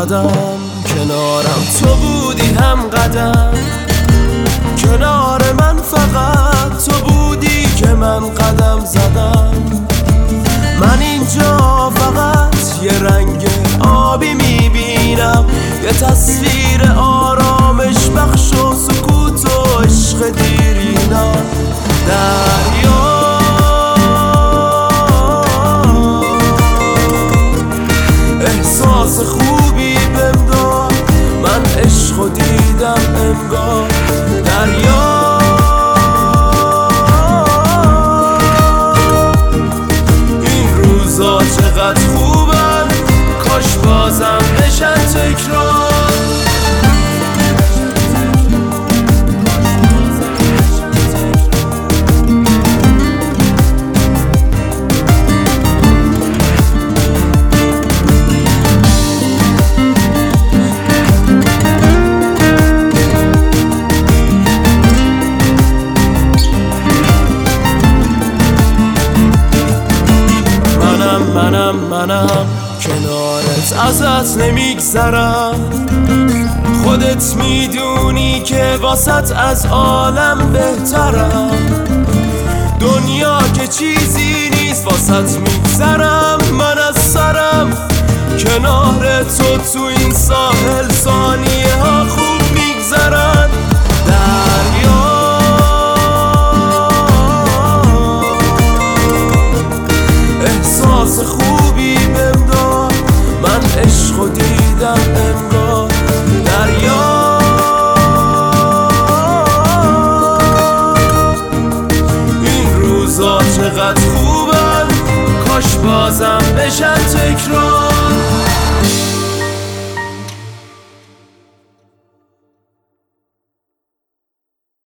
قدم کنارم تو بودی هم قدم کنار من فقط تو بودی که من قدم زدم من اینجا فقط یه رنگ آبی میبینم یه تصویر آرامش بخش و سکوت و عشق دیرینم دریا احساس خوبی بهم داد من عشقو دیدم انگار دریا این روزا چقدر خوبن کاش بازم بشن تکرار منم کنارت ازت نمیگذرم خودت میدونی که واسط از عالم بهترم دنیا که چیزی نیست واسط میگذرم من از سرم کنار تو این ساحل ثانیه ها خوب میگذرن دریا احساس خوبی بهم داد من عشقو دیدم انگار دریا این روزا چقدر خوبن کاش بازم بشن تکرار